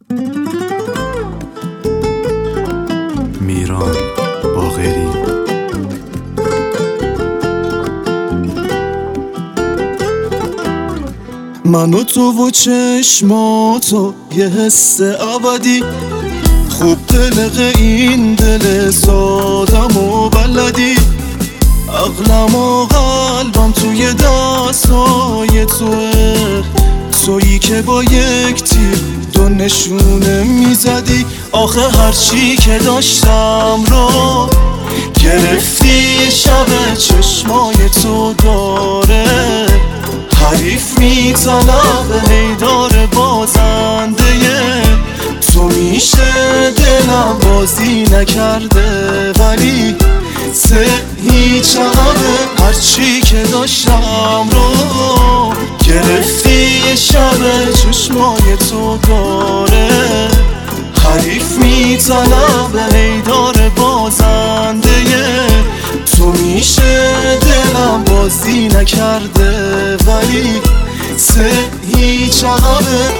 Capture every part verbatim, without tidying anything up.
میران باقری. من و تو و چشماتو یه حس ابدی، خوب دلق این دل سادم و بلدی، عقلم و قلبم توی دستای توه، تویی که با یک تیر دو نشونه میزدی. آخه هرچی که داشتم رو گرفتی، شب چشمای تو داره حریف میطلب هیدار بازنده. تو میشه دلم بازی نکرده ولی سه هیچ عقبه، هرچی که داشتم رو گرفتی، شب چشمای تو داره حریف میطلب هیدار بازنده. تو میشه دلم بازی نکرده ولی سه هیچ عقبه.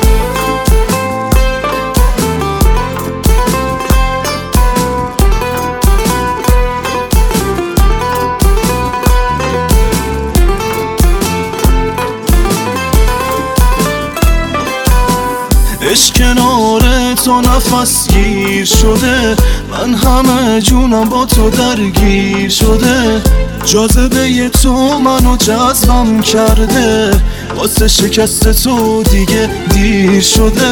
عشق کنار تو نفس گیر شده، من همه جونم با تو درگیر شده. جاذبه تو منو جذبم کرده، واسه شکست تو دیگه دیر شده.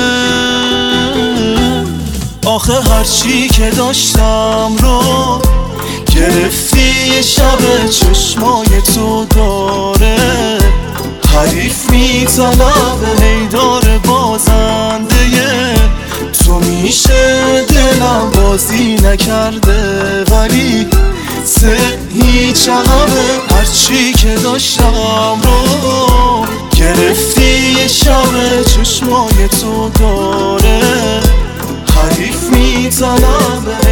آخه هرچی که داشتم رو گرفتی، شب چشمای تو داره حریف میطلب هیدار بازنده. تو میشه دلم بازی نکرده ولی سه هیچ عقبه، هرچی که داشتم رو گرفتی، شب چشمای تو داره حریف میطلب